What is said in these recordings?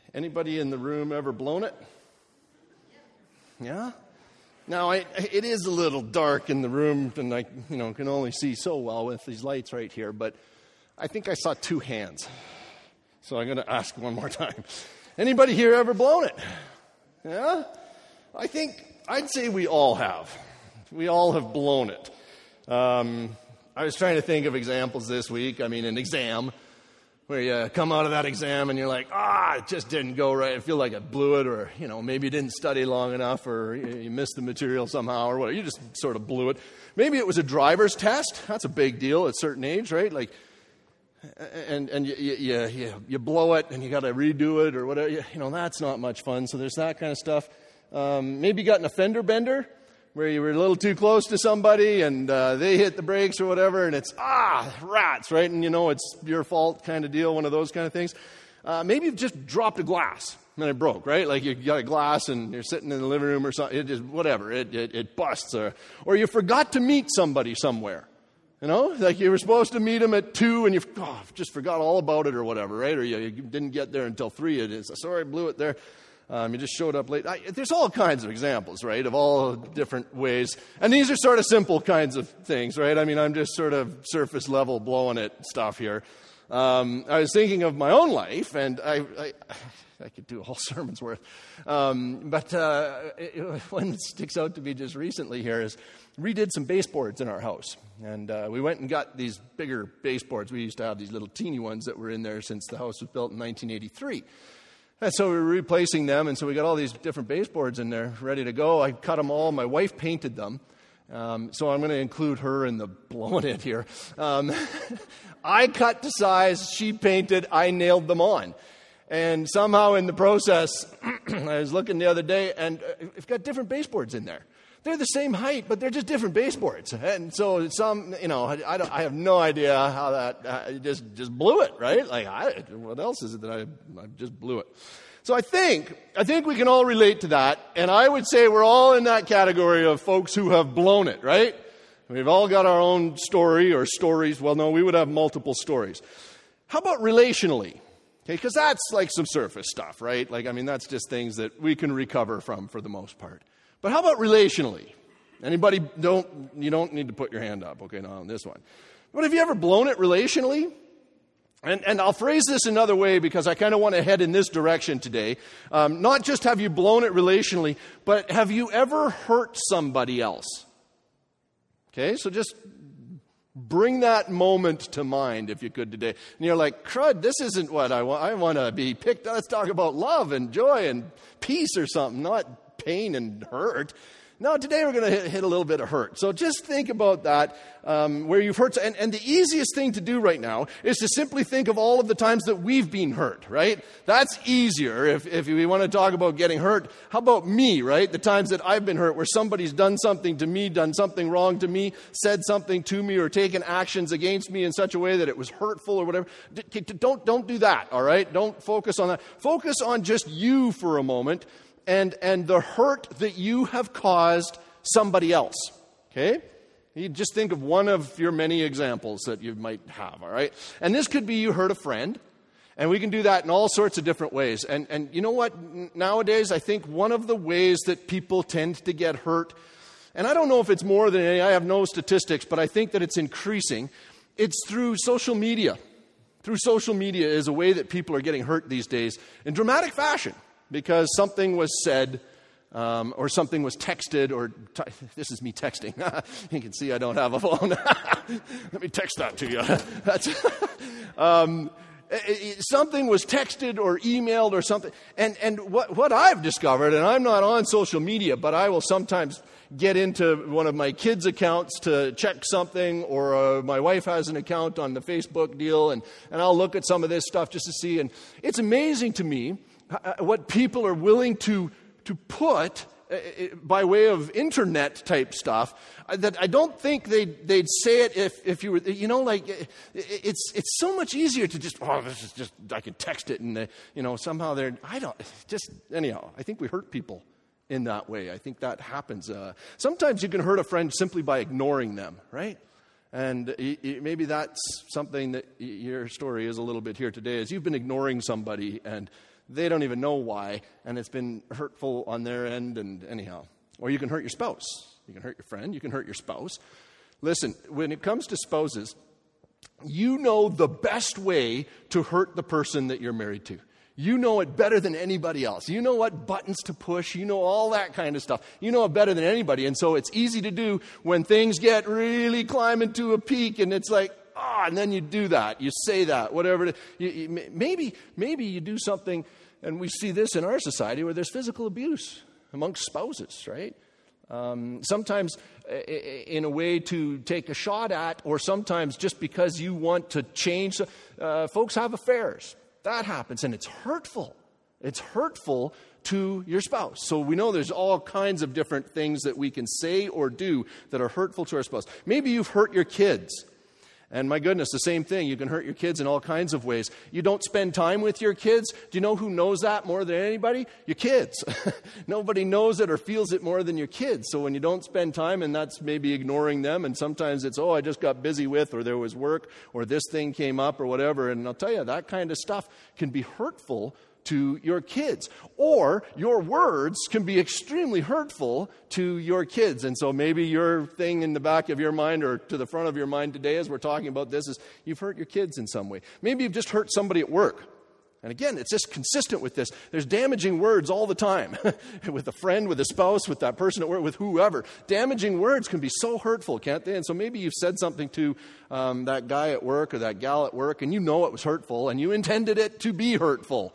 Anybody in the room ever blown it? Yeah? Now, it is a little dark in the room, and I can only see so well with these lights right here, but I think I saw 2 hands. So I'm going to ask one more time. Anybody here ever blown it? Yeah? I'd say we all have. We all have blown it. I was trying to think of examples this week. I mean, an exam where you come out of that exam and you're like, it just didn't go right. I feel like I blew it, or, maybe you didn't study long enough, or you missed the material somehow, or whatever. You just sort of blew it. Maybe it was a driver's test. That's a big deal at a certain age, right? Like, and you blow it and you got to redo it or whatever. That's not much fun. So there's that kind of stuff. Maybe you got an offender bender where you were a little too close to somebody and they hit the brakes or whatever, and it's, rats, right? And it's your fault kind of deal, one of those kind of things. Maybe you've just dropped a glass and it broke, right? Like you got a glass and you're sitting in the living room or something, it just, whatever, it busts. Or you forgot to meet somebody somewhere, like you were supposed to meet them at 2 and you just forgot all about it or whatever, right? Or you didn't get there until 3. It is, sorry, I blew it there. You just showed up late. There's all kinds of examples, right, of all different ways. And these are sort of simple kinds of things, right? I mean, I'm just sort of surface level blowing it stuff here. I was thinking of my own life, and I could do a whole sermon's worth. But one that sticks out to me just recently here is we redid some baseboards in our house. And we went and got these bigger baseboards. We used to have these little teeny ones that were in there since the house was built in 1983. And so we were replacing them, and so we got all these different baseboards in there ready to go. I cut them all. My wife painted them. So I'm going to include her in the blowing it here. I cut to size, she painted, I nailed them on. And somehow in the process, I was looking the other day, and we've got different baseboards in there. They're the same height, but they're just different baseboards. And so some, I have no idea how that just blew it, right? Like, what else is it that I just blew it? So I think we can all relate to that. And I would say we're all in that category of folks who have blown it, right? We've all got our own story or stories. Well, no, we would have multiple stories. How about relationally? Okay, because that's like some surface stuff, right? Like, I mean, that's just things that we can recover from for the most part. But how about relationally? Anybody you don't need to put your hand up, okay, not on this one. But have you ever blown it relationally? And I'll phrase this another way because I kind of want to head in this direction today. Not just have you blown it relationally, but have you ever hurt somebody else? Okay, so just bring that moment to mind if you could today. And you're like, crud, this isn't what I want. I want to be picked. Let's talk about love and joy and peace or something, not pain and hurt. No, today we're going to hit a little bit of hurt. So just think about that, where you've hurt. And the easiest thing to do right now is to simply think of all of the times that we've been hurt, right? That's easier if we want to talk about getting hurt. How about me, right? The times that I've been hurt, where somebody's done something to me, done something wrong to me, said something to me, or taken actions against me in such a way that it was hurtful or whatever. Don't do that, all right? Don't focus on that. Focus on just you for a moment. And the hurt that you have caused somebody else, okay? You just think of one of your many examples that you might have, all right? And this could be you hurt a friend, and we can do that in all sorts of different ways. And you know what? Nowadays, I think one of the ways that people tend to get hurt, and I don't know if it's more than any, I have no statistics, but I think that it's increasing, it's through social media. Through social media is a way that people are getting hurt these days in dramatic fashion. Because something was said, or something was texted, or this is me texting. You can see I don't have a phone. Let me text that to you. Something was texted or emailed or something. And what I've discovered, and I'm not on social media, but I will sometimes get into one of my kids' accounts to check something, or my wife has an account on the Facebook deal, and I'll look at some of this stuff just to see. And it's amazing to me what people are willing to put by way of internet type stuff that I don't think they'd say it if you were, it's so much easier to just, this is just, I can text it and, somehow anyhow, I think we hurt people in that way. I think that happens. Sometimes you can hurt a friend simply by ignoring them, right? And maybe that's something that your story is a little bit here today, is you've been ignoring somebody and they don't even know why, and it's been hurtful on their end, and anyhow. Or you can hurt your spouse. You can hurt your friend. You can hurt your spouse. Listen, when it comes to spouses, you know the best way to hurt the person that you're married to. You know it better than anybody else. You know what buttons to push. You know all that kind of stuff. You know it better than anybody. And so it's easy to do when things get really climbing to a peak and it's like, and then you do that. You say that, whatever. Maybe you do something, and we see this in our society where there's physical abuse amongst spouses, right? Sometimes in a way to take a shot at, or sometimes just because you want to change. Folks have affairs. That happens, and it's hurtful. It's hurtful to your spouse. So we know there's all kinds of different things that we can say or do that are hurtful to our spouse. Maybe you've hurt your kids. And my goodness, the same thing. You can hurt your kids in all kinds of ways. You don't spend time with your kids. Do you know who knows that more than anybody? Your kids. Nobody knows it or feels it more than your kids. So when you don't spend time, and that's maybe ignoring them, and sometimes it's, I just got busy with, or there was work, or this thing came up, or whatever. And I'll tell you, that kind of stuff can be hurtful to your kids. Or your words can be extremely hurtful to your kids. And so maybe your thing in the back of your mind or to the front of your mind today as we're talking about this is you've hurt your kids in some way. Maybe you've just hurt somebody at work. And again, it's just consistent with this. There's damaging words all the time. With a friend, with a spouse, with that person at work, with whoever. Damaging words can be so hurtful, can't they? And so maybe you've said something to that guy at work or that gal at work, and you know it was hurtful, and you intended it to be hurtful.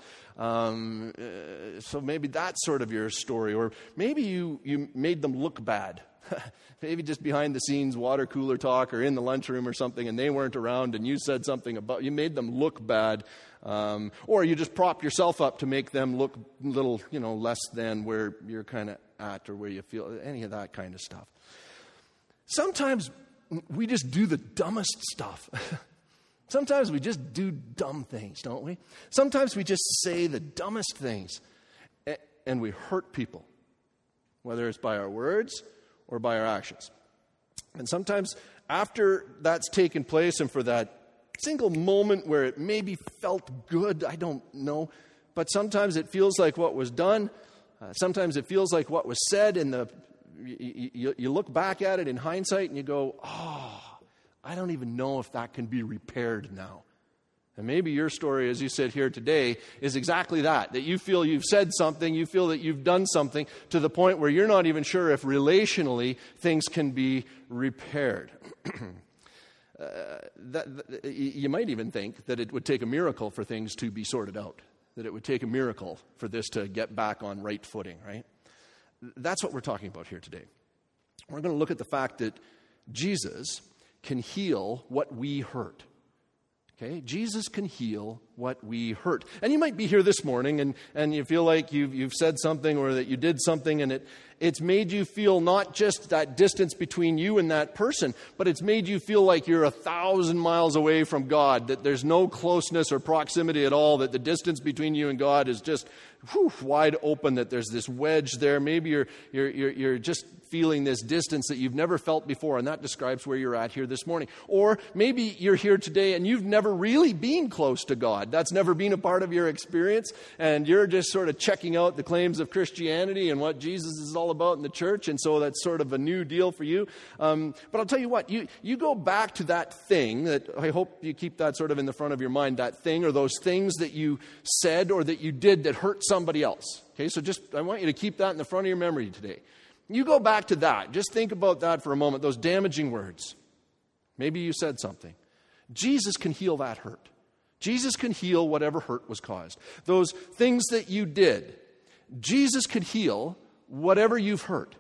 So maybe that's sort of your story. Or maybe you made them look bad. Maybe just behind the scenes water cooler talk or in the lunchroom or something, and they weren't around and you said something about, you made them look bad. Or you just prop yourself up to make them look a little, less than where you're kind of at or where you feel, any of that kind of stuff. Sometimes we just do the dumbest stuff. Sometimes we just do dumb things, don't we? Sometimes we just say the dumbest things and we hurt people, whether it's by our words or by our actions. And sometimes after that's taken place and for that single moment where it maybe felt good, I don't know, but sometimes it feels like what was done. Sometimes it feels like what was said you look back at it in hindsight and you go, I don't even know if that can be repaired now. And maybe your story as you sit here today is exactly that you feel you've said something, you feel that you've done something to the point where you're not even sure if relationally things can be repaired. You might even think that it would take a miracle for things to be sorted out, that it would take a miracle for this to get back on right footing, right? That's what we're talking about here today. We're going to look at the fact that Jesus can heal what we hurt. Okay? Jesus can heal what we hurt. And you might be here this morning and you feel like you've said something or that you did something and it's made you feel not just that distance between you and that person, but it's made you feel like you're 1,000 miles away from God, that there's no closeness or proximity at all, that the distance between you and God is just wide open, that there's this wedge there. Maybe you're just feeling this distance that you've never felt before, and that describes where you're at here this morning. Or maybe you're here today and you've never really been close to God. That's never been a part of your experience, and you're just sort of checking out the claims of Christianity and what Jesus is all about in the church, and so that's sort of a new deal for you. But I'll tell you what, you go back to that thing that I hope you keep that sort of in the front of your mind, that thing or those things that you said or that you did that hurt somebody else. Okay, so I want you to keep that in the front of your memory today. You go back to that. Just think about that for a moment, those damaging words. Maybe you said something. Jesus can heal that hurt. Jesus can heal whatever hurt was caused. Those things that you did, Jesus could heal whatever you've hurt.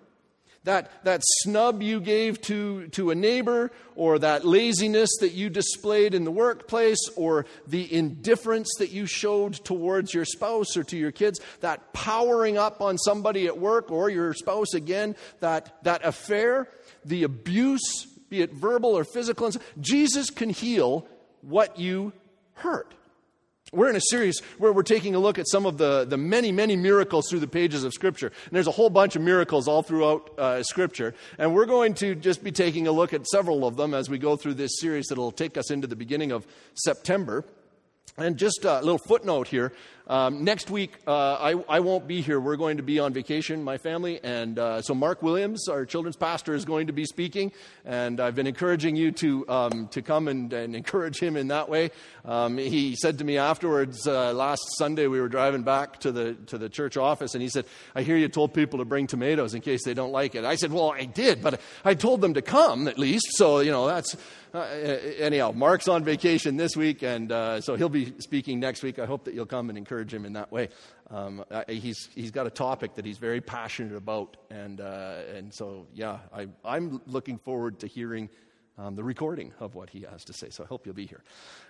That snub you gave to a neighbor, or that laziness that you displayed in the workplace, or the indifference that you showed towards your spouse or to your kids, that powering up on somebody at work or your spouse again, that affair, the abuse, be it verbal or physical. Jesus can heal what you hurt. We're in a series where we're taking a look at some of the many, many miracles through the pages of Scripture. And there's a whole bunch of miracles all throughout Scripture. And we're going to just be taking a look at several of them as we go through this series that will take us into the beginning of September. And just a little footnote here. Next week, I won't be here. We're going to be on vacation, my family, and so Mark Williams, our children's pastor, is going to be speaking, and I've been encouraging you to come and encourage him in that way. He said to me afterwards, last Sunday we were driving back to the church office, and he said, "I hear you told people to bring tomatoes in case they don't like it." I said, "Well, I did, but I told them to come at least." So, that's... anyhow, Mark's on vacation this week, and so he'll be speaking next week. I hope that you'll come and encourage him in that way. He's got a topic that he's very passionate about, and so I'm looking forward to hearing the recording of what he has to say. So I hope you'll be here.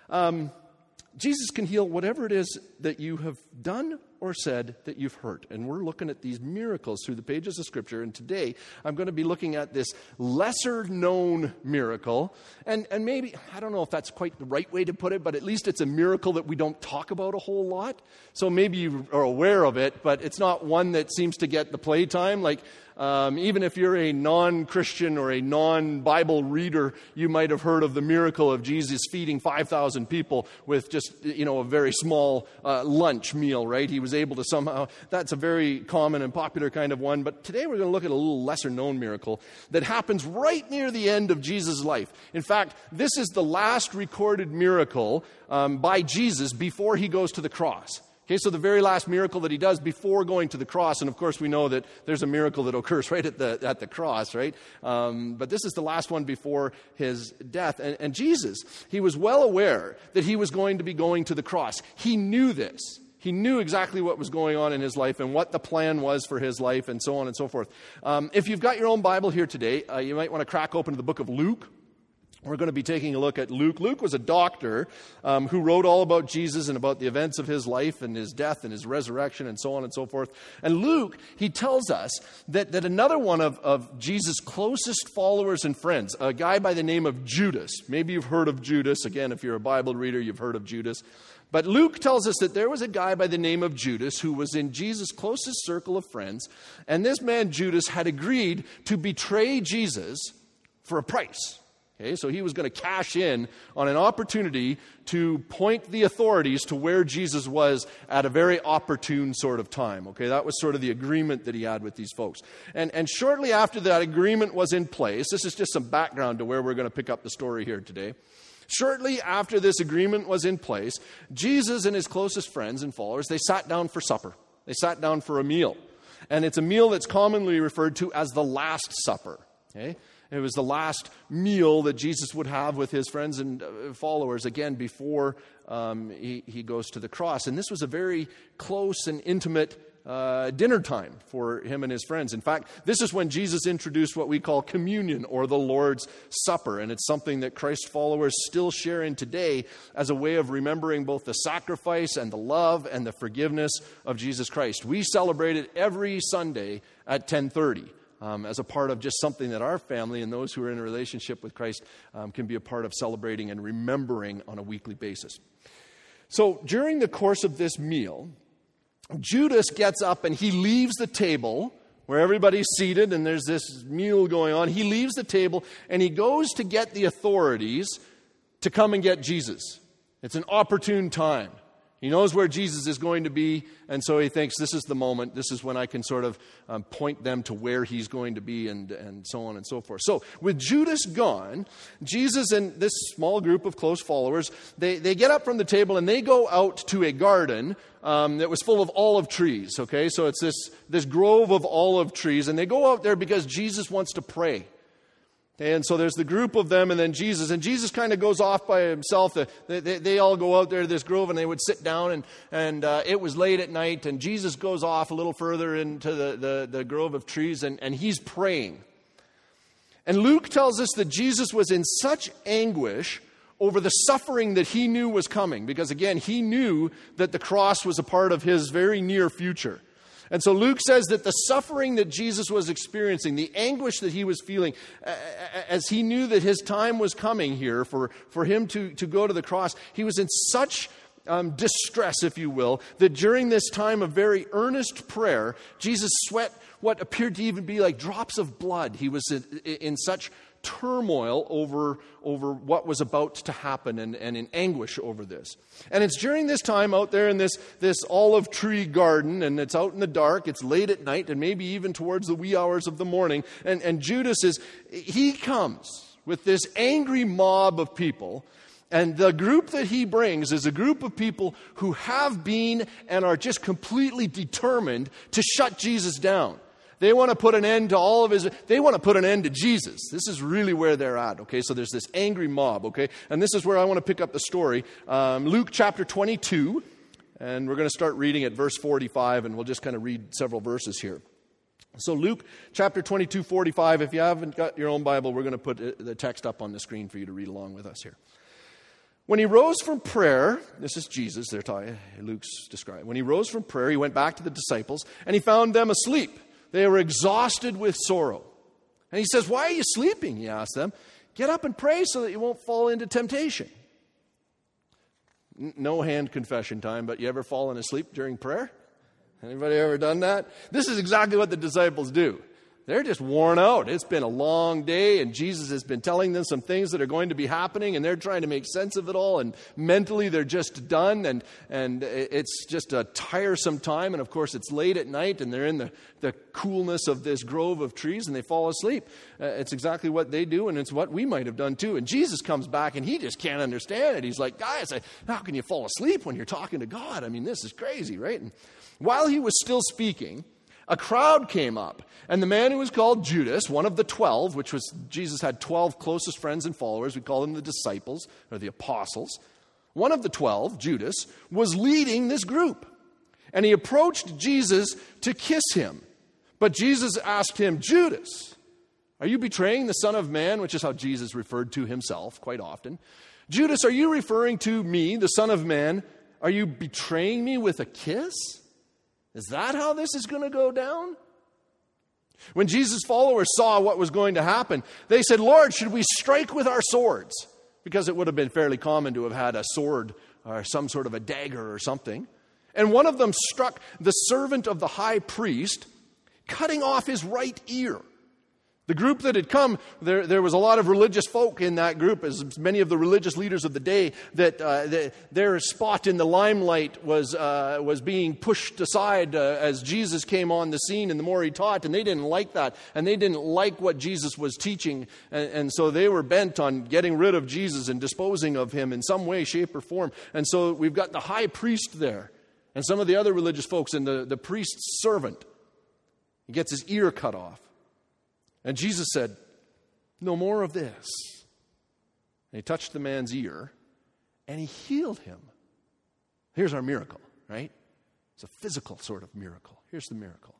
Jesus can heal whatever it is that you have done or said that you've hurt. And we're looking at these miracles through the pages of Scripture. And today, I'm going to be looking at this lesser-known miracle. And maybe, I don't know if that's quite the right way to put it, but at least it's a miracle that we don't talk about a whole lot. So maybe you are aware of it, but it's not one that seems to get the playtime. Like, even if you're a non-Christian or a non-Bible reader, you might have heard of the miracle of Jesus feeding 5,000 people with just, a very small lunch meal, right? He was able to somehow, that's a very common and popular kind of one. But today we're going to look at a little lesser-known miracle that happens right near the end of Jesus' life. In fact, this is the last recorded miracle by Jesus before he goes to the cross. Okay, so the very last miracle that he does before going to the cross, and of course we know that there's a miracle that occurs right at the cross, right? But this is the last one before his death. And Jesus, he was well aware that he was going to be going to the cross. He knew this. He knew exactly what was going on in his life and what the plan was for his life and so on and so forth. If you've got your own Bible here today, you might want to crack open to the book of Luke. We're going to be taking a look at Luke. Luke was a doctor who wrote all about Jesus and about the events of his life and his death and his resurrection and so on and so forth. And Luke, he tells us that another one of Jesus' closest followers and friends, a guy by the name of Judas. Maybe you've heard of Judas. Again, if you're a Bible reader, you've heard of Judas. But Luke tells us that there was a guy by the name of Judas who was in Jesus' closest circle of friends. And this man, Judas, had agreed to betray Jesus for a price. Okay, so he was going to cash in on an opportunity to point the authorities to where Jesus was at a very opportune sort of time. Okay, that was sort of the agreement that he had with these folks. And shortly after that agreement was in place, this is just some background to where we're going to pick up the story here today. Shortly after this agreement was in place, Jesus and his closest friends and followers, they sat down for supper. They sat down for a meal. And it's a meal that's commonly referred to as the Last Supper. Okay? It was the last meal that Jesus would have with his friends and followers, again, before he goes to the cross. And this was a very close and intimate dinner time for him and his friends. In fact, this is when Jesus introduced what we call communion or the Lord's Supper. And it's something that Christ followers still share in today as a way of remembering both the sacrifice and the love and the forgiveness of Jesus Christ. We celebrate it every Sunday at 10:30. As a part of just something that our family and those who are in a relationship with Christ can be a part of celebrating and remembering on a weekly basis. So during the course of this meal, Judas gets up and he leaves the table where everybody's seated and there's this meal going on. He leaves the table and he goes to get the authorities to come and get Jesus. It's an opportune time. He knows where Jesus is going to be, and so he thinks, this is the moment. This is when I can sort of point them to where he's going to be and so on and so forth. So with Judas gone, Jesus and this small group of close followers, they get up from the table and they go out to a garden that was full of olive trees. Okay, so it's this grove of olive trees, and they go out there because Jesus wants to pray. And so there's the group of them and then Jesus. And Jesus kind of goes off by himself. They all go out there to this grove and they would sit down. And it was late at night. And Jesus goes off a little further into the grove of trees and he's praying. And Luke tells us that Jesus was in such anguish over the suffering that he knew was coming. Because again, he knew that the cross was a part of his very near future. And so Luke says that the suffering that Jesus was experiencing, the anguish that he was feeling, as he knew that his time was coming here for him to go to the cross, he was in such distress, if you will, that during this time of very earnest prayer, Jesus sweat what appeared to even be like drops of blood. He was in such turmoil over what was about to happen and in anguish over this. And it's during this time out there in this olive tree garden, and it's out in the dark, it's late at night, and maybe even towards the wee hours of the morning, and Judas he comes with this angry mob of people. And the group that he brings is a group of people who have been and are just completely determined to shut Jesus down. They want to put an end to they want to put an end to Jesus. This is really where they're at, okay? So there's this angry mob, okay? And this is where I want to pick up the story. Luke chapter 22, and we're going to start reading at verse 45, and we'll just kind of read several verses here. So Luke chapter 22, 45, if you haven't got your own Bible, we're going to put the text up on the screen for you to read along with us here. When he rose from prayer, this is Jesus, Luke's described. When he rose from prayer, he went back to the disciples, and he found them asleep. They were exhausted with sorrow. And he says, "Why are you sleeping?" he asked them. "Get up and pray so that you won't fall into temptation." No hand confession time, but you ever fallen asleep during prayer? Anybody ever done that? This is exactly what the disciples do. They're just worn out. It's been a long day, and Jesus has been telling them some things that are going to be happening, and they're trying to make sense of it all, and mentally they're just done, and it's just a tiresome time, and of course it's late at night, and they're in the coolness of this grove of trees, and they fall asleep. It's exactly what they do, and it's what we might have done too. And Jesus comes back, and he just can't understand it. He's like, "Guys, how can you fall asleep when you're talking to God? I mean, this is crazy, right?" And while he was still speaking, a crowd came up, and the man who was called Judas, one of the 12, which was Jesus had 12 closest friends and followers, we call them the disciples, or the apostles. One of the 12, Judas, was leading this group, and he approached Jesus to kiss him. But Jesus asked him, "Judas, are you betraying the Son of Man?" Which is how Jesus referred to himself quite often. "Judas, are you referring to me, the Son of Man? Are you betraying me with a kiss? Is that how this is going to go down?" When Jesus' followers saw what was going to happen, they said, "Lord, should we strike with our swords?" Because it would have been fairly common to have had a sword or some sort of a dagger or something. And one of them struck the servant of the high priest, cutting off his right ear. The group that had come, there was a lot of religious folk in that group, as many of the religious leaders of the day, that their spot in the limelight was being pushed aside as Jesus came on the scene, and the more he taught, and they didn't like that, and they didn't like what Jesus was teaching, and so they were bent on getting rid of Jesus and disposing of him in some way, shape, or form. And so we've got the high priest there, and some of the other religious folks, and the priest's servant. He gets his ear cut off. And Jesus said, "No more of this." And he touched the man's ear, and he healed him. Here's our miracle, right? It's a physical sort of miracle. Here's the miracle.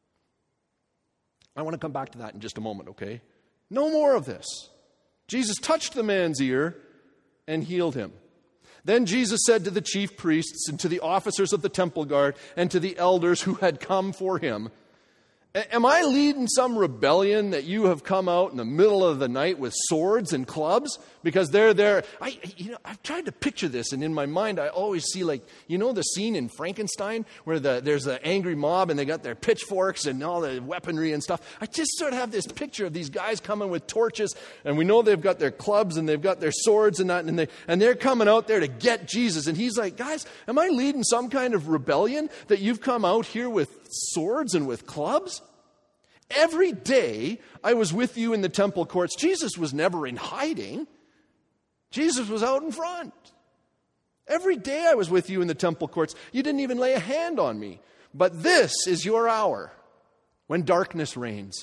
I want to come back to that in just a moment, okay? No more of this. Jesus touched the man's ear and healed him. Then Jesus said to the chief priests and to the officers of the temple guard and to the elders who had come for him, "Am I leading some rebellion that you have come out in the middle of the night with swords and clubs?" Because they're there. I've tried to picture this, and in my mind I always see, like, the scene in Frankenstein where there's the angry mob and they got their pitchforks and all the weaponry and stuff. I just sort of have this picture of these guys coming with torches, and we know they've got their clubs and they've got their swords and that, and they're coming out there to get Jesus. And he's like, "Guys, am I leading some kind of rebellion that you've come out here with swords and with clubs? Every day I was with you in the temple courts." Jesus was never in hiding. Jesus was out in front. "Every day I was with you in the temple courts. You didn't even lay a hand on me. But this is your hour, when darkness reigns."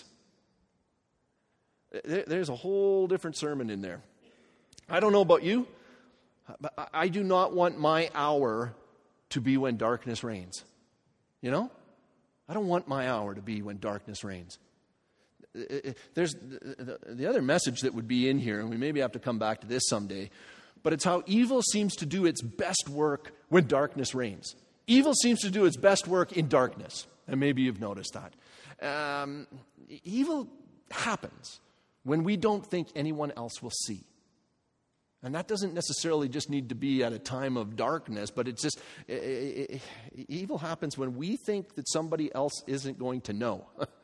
There's a whole different sermon in there. I don't know about you, but I do not want my hour to be when darkness reigns. I don't want my hour to be when darkness reigns. There's the other message that would be in here, and we maybe have to come back to this someday, but it's how evil seems to do its best work when darkness reigns. Evil seems to do its best work in darkness, and maybe you've noticed that. Evil happens when we don't think anyone else will see. And that doesn't necessarily just need to be at a time of darkness, but it's just, evil happens when we think that somebody else isn't going to know.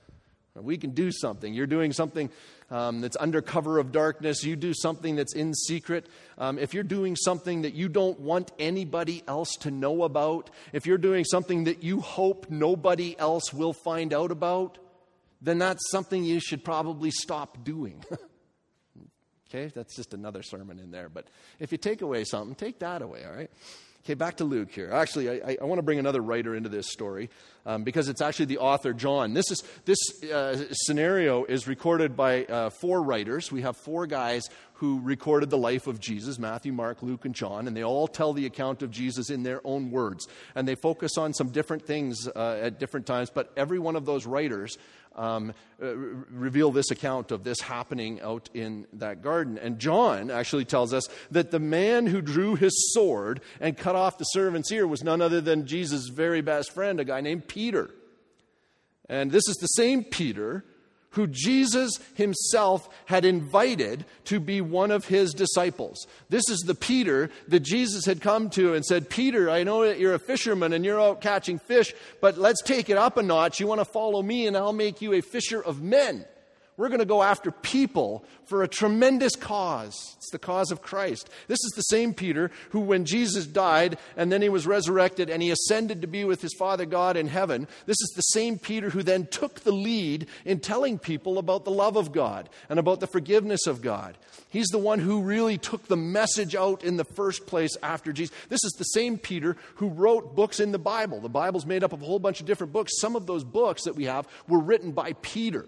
We can do something. You're doing something that's under cover of darkness. You do something that's in secret. If you're doing something that you don't want anybody else to know about, if you're doing something that you hope nobody else will find out about, then that's something you should probably stop doing. Okay, that's just another sermon in there. But if you take away something, take that away, all right? Okay, back to Luke here. Actually, I want to bring another writer into this story because it's actually the author, John. This scenario is recorded by 4 writers. We have 4 guys who recorded the life of Jesus, Matthew, Mark, Luke, and John, and they all tell the account of Jesus in their own words. And they focus on some different things at different times, but every one of those writers reveal this account of this happening out in that garden. And John actually tells us that the man who drew his sword and cut off the servant's ear was none other than Jesus' very best friend, a guy named Peter. And this is the same Peter who Jesus himself had invited to be one of his disciples. This is the Peter that Jesus had come to and said, Peter, I know that you're a fisherman and you're out catching fish, but let's take it up a notch. You want to follow me and I'll make you a fisher of men. We're going to go after people for a tremendous cause. It's the cause of Christ. This is the same Peter who, when Jesus died and then he was resurrected and he ascended to be with his Father God in heaven, this is the same Peter who then took the lead in telling people about the love of God and about the forgiveness of God. He's the one who really took the message out in the first place after Jesus. This is the same Peter who wrote books in the Bible. The Bible's made up of a whole bunch of different books. Some of those books that we have were written by Peter.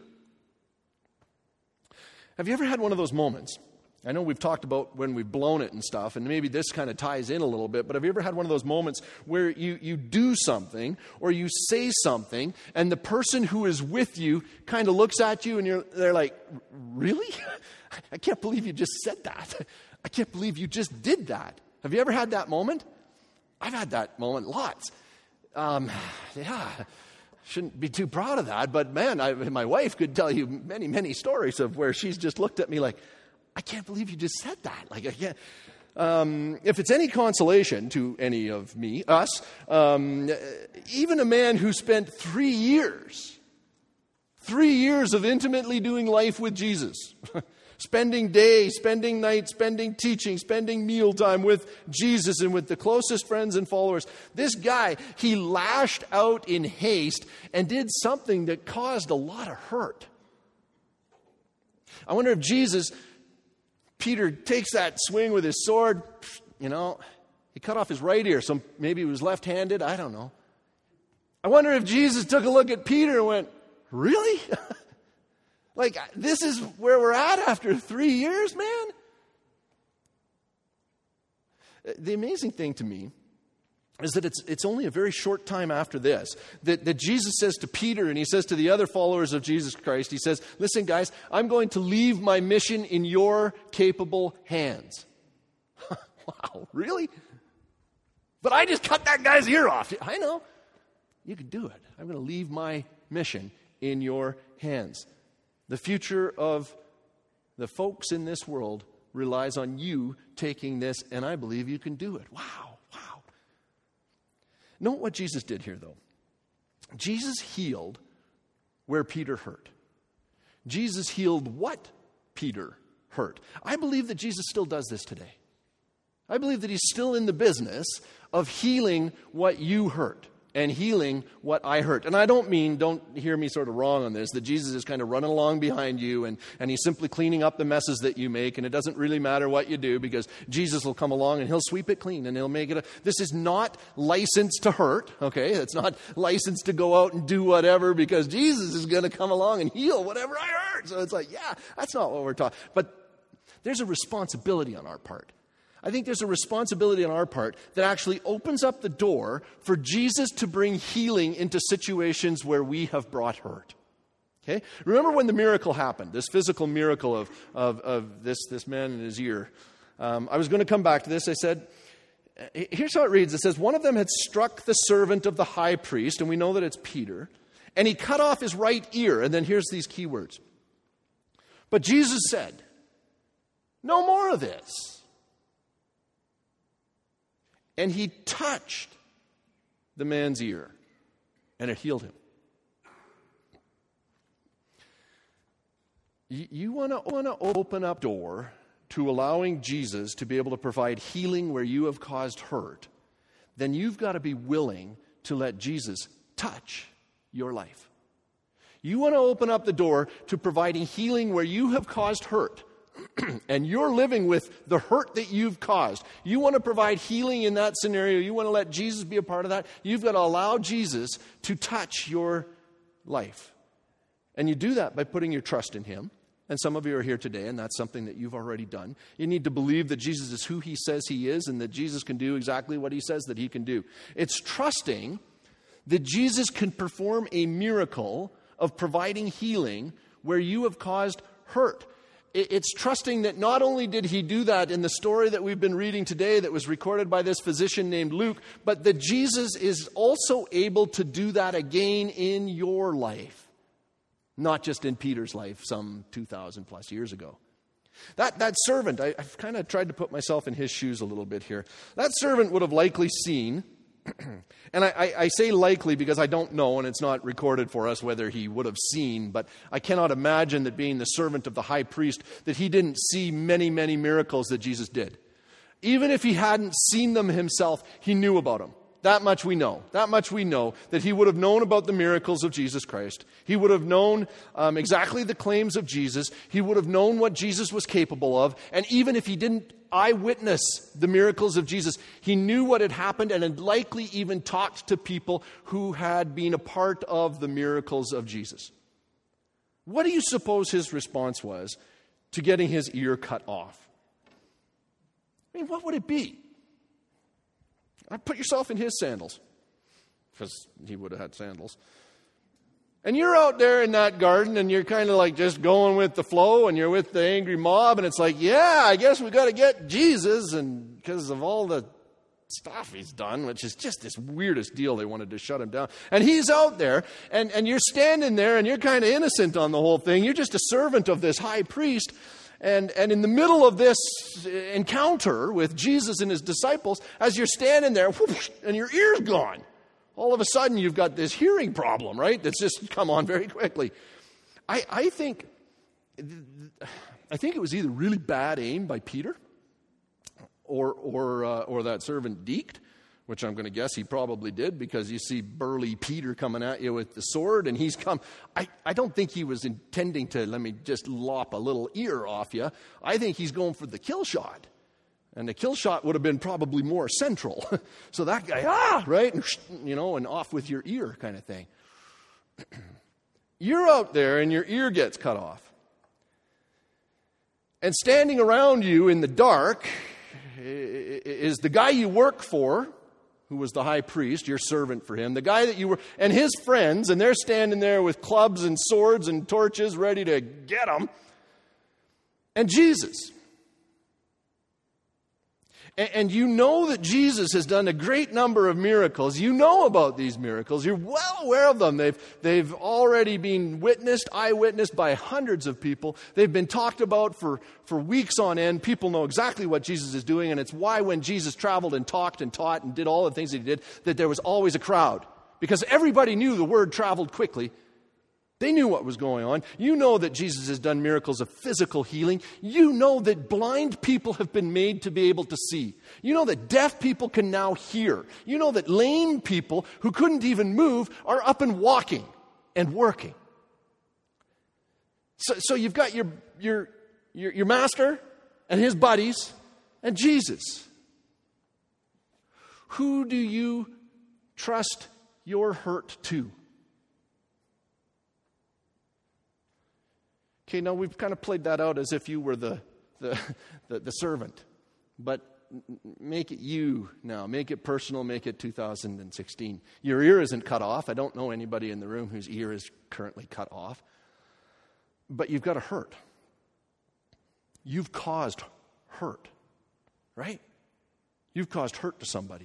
Have you ever had one of those moments? I know we've talked about when we've blown it and stuff, and maybe this kind of ties in a little bit, but have you ever had one of those moments where you do something or you say something and the person who is with you kind of looks at you and they're like, really? I can't believe you just said that. I can't believe you just did that. Have you ever had that moment? I've had that moment lots. Yeah. Shouldn't be too proud of that, but man, my wife could tell you many, many stories of where she's just looked at me like, I can't believe you just said that. Like, I can't. If it's any consolation to any of us, even a man who spent 3 years of intimately doing life with Jesus, spending days, spending nights, spending teaching, spending mealtime with Jesus and with the closest friends and followers. This guy, he lashed out in haste and did something that caused a lot of hurt. I wonder if Peter takes that swing with his sword, he cut off his right ear, so maybe he was left-handed, I don't know. I wonder if Jesus took a look at Peter and went, really? Like, this is where we're at after 3 years, man? The amazing thing to me is that it's only a very short time after this that Jesus says to Peter and he says to the other followers of Jesus Christ, he says, listen, guys, I'm going to leave my mission in your capable hands. Wow, really? But I just cut that guy's ear off. I know. You could do it. I'm going to leave my mission in your hands. The future of the folks in this world relies on you taking this, and I believe you can do it. Wow, wow. Note what Jesus did here, though. Jesus healed where Peter hurt. Jesus healed what Peter hurt. I believe that Jesus still does this today. I believe that he's still in the business of healing what you hurt and healing what I hurt. And I don't hear me sort of wrong on this, that Jesus is kind of running along behind you and he's simply cleaning up the messes that you make, and it doesn't really matter what you do because Jesus will come along and he'll sweep it clean and he'll make it. This is not license to hurt, okay? It's not license to go out and do whatever because Jesus is going to come along and heal whatever I hurt. So it's like, yeah, that's not what we're talking. But there's a responsibility on our part. I think there's a responsibility on our part that actually opens up the door for Jesus to bring healing into situations where we have brought hurt. Okay? Remember when the miracle happened, this physical miracle of this man in his ear. I was going to come back to this. I said, here's how it reads. It says, one of them had struck the servant of the high priest, and we know that it's Peter, and he cut off his right ear. And then here's these key words. But Jesus said, no more of this. And he touched the man's ear, and it healed him. You want to open up a door to allowing Jesus to be able to provide healing where you have caused hurt, then you've got to be willing to let Jesus touch your life. You want to open up the door to providing healing where you have caused hurt, and you're living with the hurt that you've caused. You want to provide healing in that scenario. You want to let Jesus be a part of that. You've got to allow Jesus to touch your life. And you do that by putting your trust in him. And some of you are here today, and that's something that you've already done. You need to believe that Jesus is who he says he is, and that Jesus can do exactly what he says that he can do. It's trusting that Jesus can perform a miracle of providing healing where you have caused hurt. It's trusting that not only did he do that in the story that we've been reading today that was recorded by this physician named Luke, but that Jesus is also able to do that again in your life. Not just in Peter's life some 2,000 plus years ago. That servant, I've kind of tried to put myself in his shoes a little bit here. That servant would have likely seen, and I say likely because I don't know, and it's not recorded for us whether he would have seen, but I cannot imagine that being the servant of the high priest, that he didn't see many, many miracles that Jesus did. Even if he hadn't seen them himself, he knew about them. That much we know. That much we know, that he would have known about the miracles of Jesus Christ. He would have known exactly the claims of Jesus. He would have known what Jesus was capable of. And even if he didn't eyewitness the miracles of Jesus, he knew what had happened and had likely even talked to people who had been a part of the miracles of Jesus. What do you suppose his response was to getting his ear cut off? I mean, what would it be? Put yourself in his sandals, because he would have had sandals. And you're out there in that garden, and you're kind of like just going with the flow, and you're with the angry mob, and it's like, yeah, I guess we got to get Jesus, and because of all the stuff he's done, which is just this weirdest deal, they wanted to shut him down. And he's out there, and you're standing there, and you're kind of innocent on the whole thing. You're just a servant of this high priest. And in the middle of this encounter with Jesus and his disciples, as you're standing there, whoosh, and your ear's gone, all of a sudden you've got this hearing problem, right? That's just come on very quickly. I think it was either really bad aim by Peter, or that servant deked, which I'm going to guess he probably did, because you see burly Peter coming at you with the sword, and he's come. I don't think he was intending to, let me just lop a little ear off you. I think he's going for the kill shot. And the kill shot would have been probably more central. So that guy, right? And off with your ear kind of thing. You're out there and your ear gets cut off. And standing around you in the dark is the guy you work for, who was the high priest, your servant for him, the guy that you were, and his friends, and they're standing there with clubs and swords and torches ready to get him, and Jesus. And you know that Jesus has done a great number of miracles. You know about these miracles. You're well aware of them. They've already been eyewitnessed by hundreds of people. They've been talked about for weeks on end. People know exactly what Jesus is doing, and it's why when Jesus traveled and talked and taught and did all the things that he did, that there was always a crowd. Because everybody knew the word traveled quickly. They knew what was going on. You know that Jesus has done miracles of physical healing. You know that blind people have been made to be able to see. You know that deaf people can now hear. You know that lame people who couldn't even move are up and walking and working. So you've got your master and his buddies and Jesus. Who do you trust your hurt to? Okay, now we've kind of played that out as if you were the servant. But make it you now. Make it personal. Make it 2016. Your ear isn't cut off. I don't know anybody in the room whose ear is currently cut off. But you've got a hurt. You've caused hurt, right? You've caused hurt to somebody.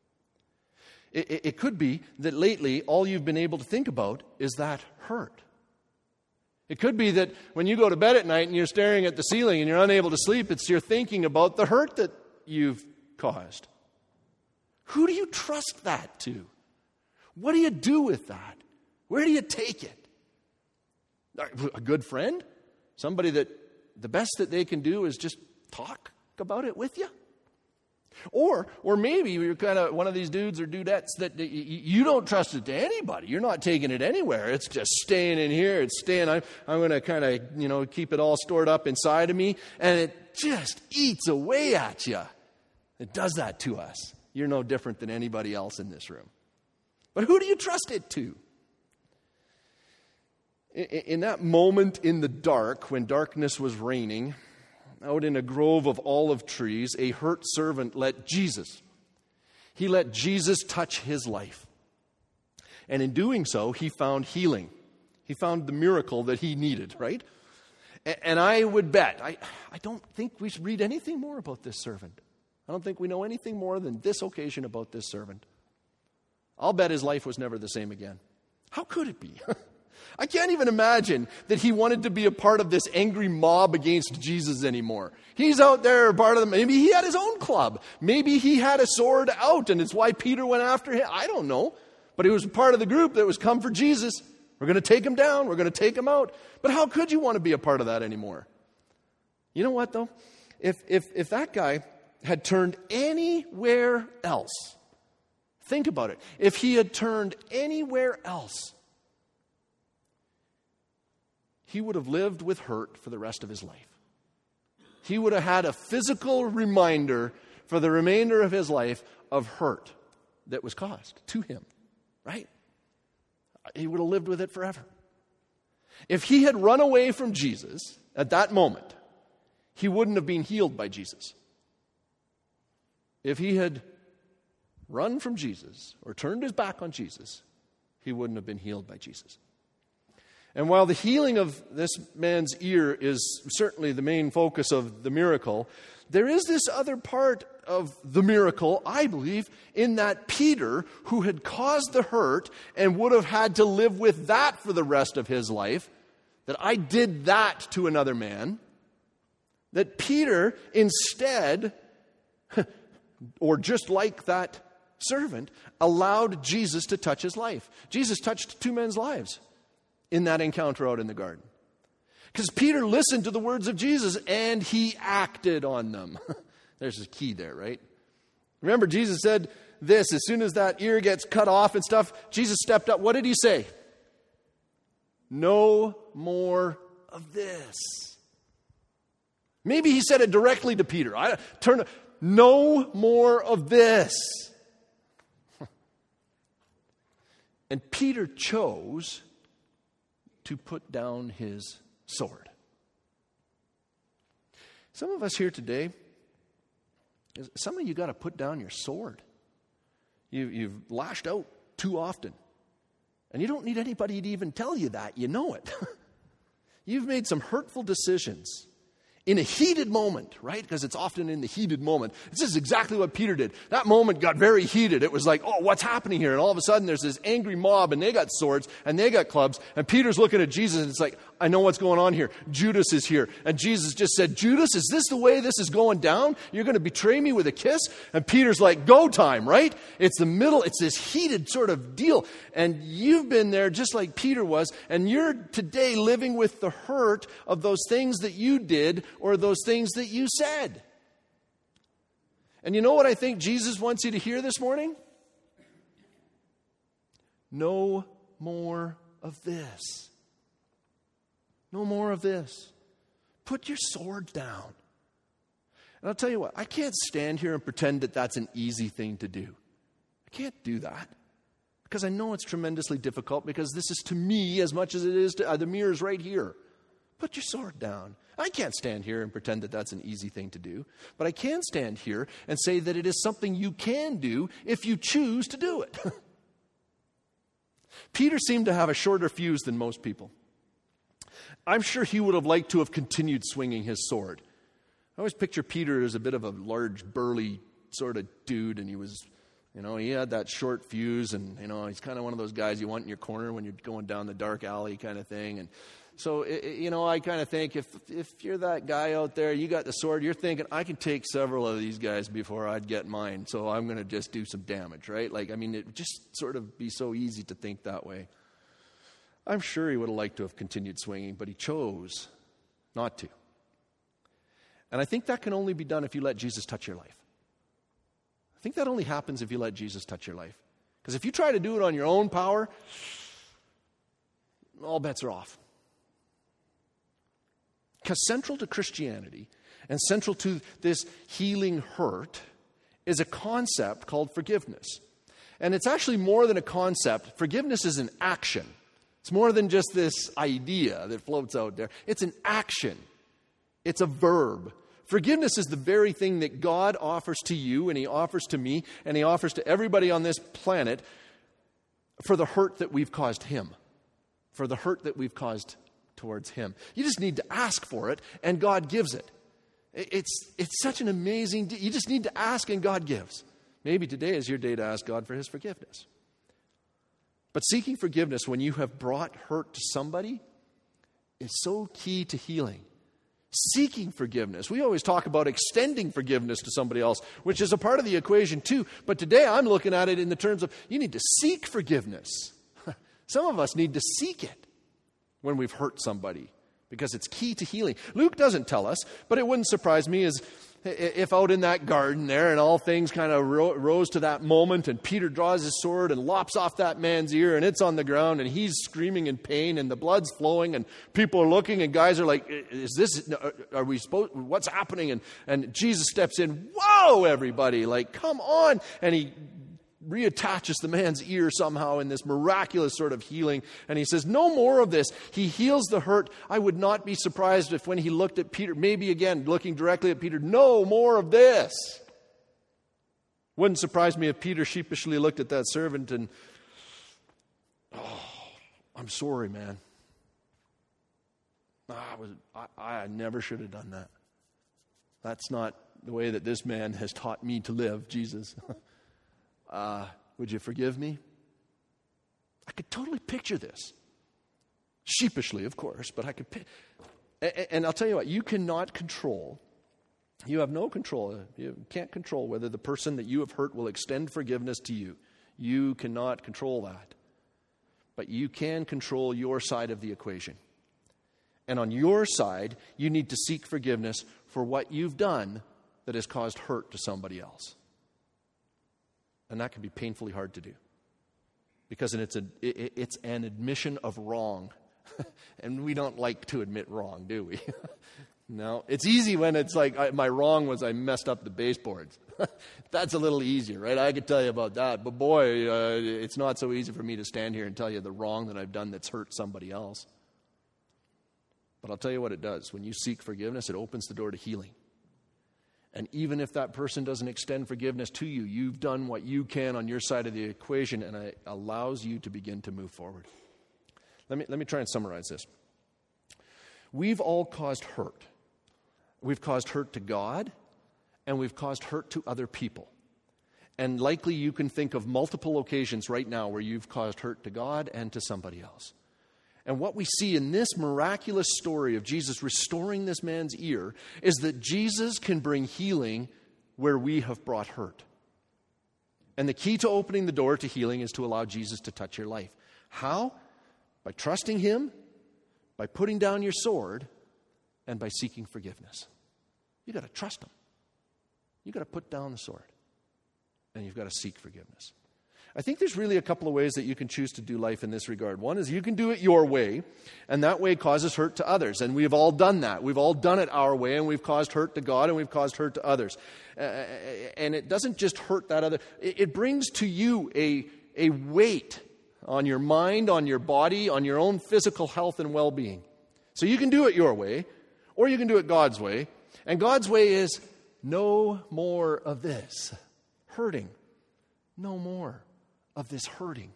It could be that lately all you've been able to think about is that hurt. It could be that when you go to bed at night and you're staring at the ceiling and you're unable to sleep, you're thinking about the hurt that you've caused. Who do you trust that to? What do you do with that? Where do you take it? A good friend? Somebody that the best that they can do is just talk about it with you? Or maybe you're kind of one of these dudes or dudettes that you don't trust it to anybody. You're not taking it anywhere. It's just staying in here. It's staying. I'm going to kind of, keep it all stored up inside of me. And it just eats away at you. It does that to us. You're no different than anybody else in this room. But who do you trust it to? In that moment in the dark, when darkness was reigning, out in a grove of olive trees, a hurt servant let Jesus touch his life. And in doing so, he found healing. He found the miracle that he needed, right? And I would bet, I don't think we should read anything more about this servant. I don't think we know anything more than this occasion about this servant. I'll bet his life was never the same again. How could it be? I can't even imagine that he wanted to be a part of this angry mob against Jesus anymore. He's out there, part of them. Maybe he had his own club. Maybe he had a sword out, and it's why Peter went after him. I don't know. But he was part of the group that was come for Jesus. We're going to take him down. We're going to take him out. But how could you want to be a part of that anymore? You know what, though? If that guy had turned anywhere else, think about it. If he had turned anywhere else, he would have lived with hurt for the rest of his life. He would have had a physical reminder for the remainder of his life of hurt that was caused to him, right? He would have lived with it forever. If he had run away from Jesus at that moment, he wouldn't have been healed by Jesus. If he had run from Jesus or turned his back on Jesus, he wouldn't have been healed by Jesus. And while the healing of this man's ear is certainly the main focus of the miracle, there is this other part of the miracle, I believe, in that Peter, who had caused the hurt and would have had to live with that for the rest of his life, that I did that to another man, that Peter instead, or just like that servant, allowed Jesus to touch his life. Jesus touched two men's lives in that encounter out in the garden. Because Peter listened to the words of Jesus and he acted on them. There's a key there, right? Remember, Jesus said this, as soon as that ear gets cut off and stuff, Jesus stepped up. What did he say? No more of this. Maybe he said it directly to Peter. No more of this. And Peter chose to put down his sword. Some of us here today, some of you got to put down your sword. You've lashed out too often. And you don't need anybody to even tell you that. You know it. You've made some hurtful decisions in a heated moment, right? Because it's often in the heated moment. This is exactly what Peter did. That moment got very heated. It was like, oh, what's happening here? And all of a sudden there's this angry mob and they got swords and they got clubs. And Peter's looking at Jesus and it's like, I know what's going on here. Judas is here. And Jesus just said, Judas, is this the way this is going down? You're going to betray me with a kiss? And Peter's like, go time, right? It's the middle. It's this heated sort of deal. And you've been there just like Peter was. And you're today living with the hurt of those things that you did or those things that you said. And you know what I think Jesus wants you to hear this morning? No more of this. No more of this. Put your sword down. And I'll tell you what, I can't stand here and pretend that that's an easy thing to do. I can't do that. Because I know it's tremendously difficult, because this is to me as much as it is to the mirror's right here. Put your sword down. I can't stand here and pretend that that's an easy thing to do. But I can stand here and say that it is something you can do if you choose to do it. Peter seemed to have a shorter fuse than most people. I'm sure he would have liked to have continued swinging his sword. I always picture Peter as a bit of a large, burly sort of dude, and he was, he had that short fuse, and, he's kind of one of those guys you want in your corner when you're going down the dark alley kind of thing. And so, I kind of think if you're that guy out there, you got the sword, you're thinking, I can take several of these guys before I'd get mine, so I'm going to just do some damage, right? It would just sort of be so easy to think that way. I'm sure he would have liked to have continued swinging, but he chose not to. And I think that can only be done if you let Jesus touch your life. I think that only happens if you let Jesus touch your life. Because if you try to do it on your own power, all bets are off. Because central to Christianity and central to this healing hurt is a concept called forgiveness. And it's actually more than a concept. Forgiveness is an action. It's more than just this idea that floats out there. It's an action. It's a verb. Forgiveness is the very thing that God offers to you, and He offers to me, and He offers to everybody on this planet for the hurt that we've caused Him, for the hurt that we've caused towards Him. You just need to ask for it, and God gives it. It's such an amazing you just need to ask, and God gives. Maybe today is your day to ask God for His forgiveness. But seeking forgiveness when you have brought hurt to somebody is so key to healing. Seeking forgiveness. We always talk about extending forgiveness to somebody else, which is a part of the equation too. But today I'm looking at it in the terms of you need to seek forgiveness. Some of us need to seek it when we've hurt somebody because it's key to healing. Luke doesn't tell us, but it wouldn't surprise me if out in that garden there and all things kind of rose to that moment and Peter draws his sword and lops off that man's ear and it's on the ground and he's screaming in pain and the blood's flowing and people are looking and guys are like, are we supposed, what's happening? And Jesus steps in, whoa, everybody, like, come on. And He reattaches the man's ear somehow in this miraculous sort of healing. And He says, no more of this. He heals the hurt. I would not be surprised if when He looked at Peter, maybe again, looking directly at Peter, no more of this. Wouldn't surprise me if Peter sheepishly looked at that servant and, oh, I'm sorry, man. I never should have done that. That's not the way that this man has taught me to live, Jesus. Would you forgive me? I could totally picture this. Sheepishly, of course, but I could and I'll tell you what, you cannot control, you have no control, you can't control whether the person that you have hurt will extend forgiveness to you. You cannot control that. But you can control your side of the equation. And on your side, you need to seek forgiveness for what you've done that has caused hurt to somebody else. And that can be painfully hard to do. Because it's an admission of wrong. And we don't like to admit wrong, do we? No. It's easy when it's like, my wrong was I messed up the baseboards. That's a little easier, right? I could tell you about that. But boy, it's not so easy for me to stand here and tell you the wrong that I've done that's hurt somebody else. But I'll tell you what it does. When you seek forgiveness, it opens the door to healing. And even if that person doesn't extend forgiveness to you, you've done what you can on your side of the equation, and it allows you to begin to move forward. Let me try and summarize this. We've all caused hurt. We've caused hurt to God, and we've caused hurt to other people. And likely you can think of multiple occasions right now where you've caused hurt to God and to somebody else. And what we see in this miraculous story of Jesus restoring this man's ear is that Jesus can bring healing where we have brought hurt. And the key to opening the door to healing is to allow Jesus to touch your life. How? By trusting Him, by putting down your sword, and by seeking forgiveness. You've got to trust Him. You've got to put down the sword. And you've got to seek forgiveness. I think there's really a couple of ways that you can choose to do life in this regard. One is you can do it your way, and that way causes hurt to others. And we've all done that. We've all done it our way, and we've caused hurt to God, and we've caused hurt to others. And it doesn't just hurt that other. It brings to you a weight on your mind, on your body, on your own physical health and well-being. So you can do it your way, or you can do it God's way. And God's way is no more of this hurting. No more of this hurting.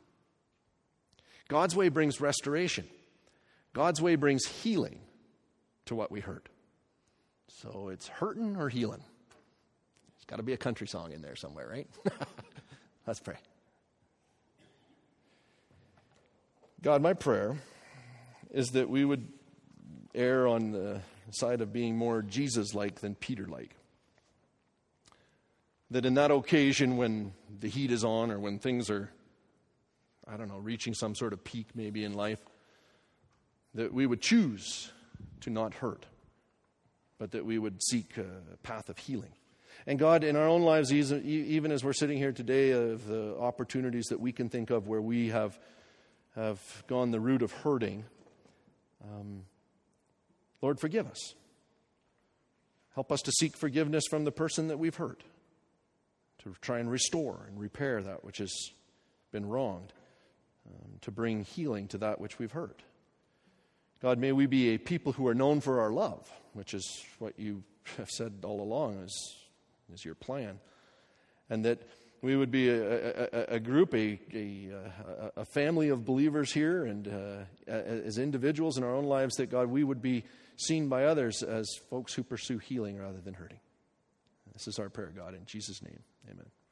God's way brings restoration. God's way brings healing to what we hurt. So it's hurting or healing. There's got to be a country song in there somewhere, right? Let's pray. God, my prayer is that we would err on the side of being more Jesus-like than Peter-like. That in that occasion when the heat is on or when things are, reaching some sort of peak maybe in life, that we would choose to not hurt. but that we would seek a path of healing. And God, in our own lives, even as we're sitting here today, of the opportunities that we can think of where we have gone the route of hurting, Lord, forgive us. Help us to seek forgiveness from the person that we've hurt, to try and restore and repair that which has been wronged, to bring healing to that which we've hurt. God, may we be a people who are known for our love, which is what you have said all along is your plan. And that we would be a group, a family of believers here, and as individuals in our own lives, that, God, we would be seen by others as folks who pursue healing rather than hurting. This is our prayer, God, in Jesus' name. Amen.